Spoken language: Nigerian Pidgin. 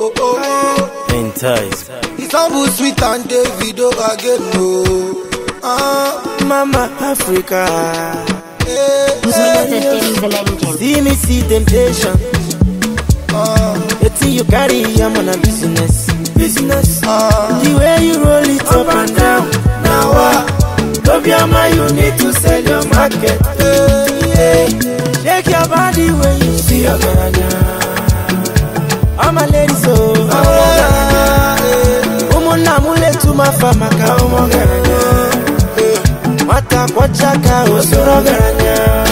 Entice. It's humble, sweet and Davido again, no. Mama Africa. See me see temptation. The thing you carry, I'm on a business. The way you roll it up and down. Now what? Love your man, you need to sell your market. Shake your body when you see your garanya. I'm a lady so Umuna mule tuma famaka umo garanya Mata kwa chaka usuro garanya